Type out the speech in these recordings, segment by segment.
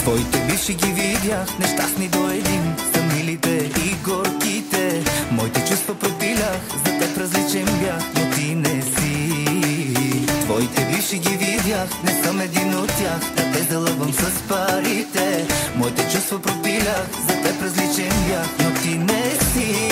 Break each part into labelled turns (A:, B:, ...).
A: Твоите бивши ги видях, нещастни до един, са милите и горките. Моите чувства пропилях, за теб различен бях, но ти не си. Твоите бивши ги видях, не съм един от тях, да те залъгвам с парите. Моите чувства пропилях, за теб различен бях, но ти не си.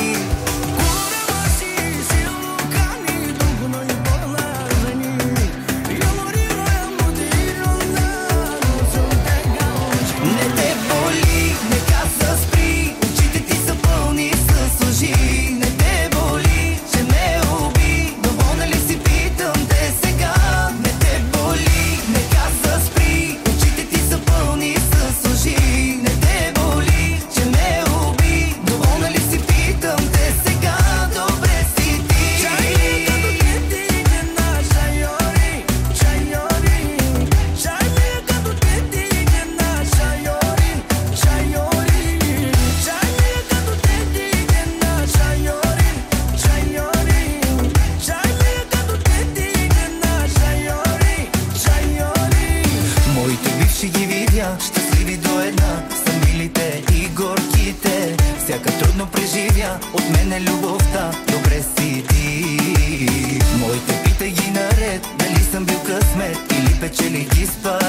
A: Щастливи до една са милите и горките. Всяка трудно преживя от мене любовта. Добре си ти. Моите питай ги наред, дали съм бил късмет или печелих ги с пари.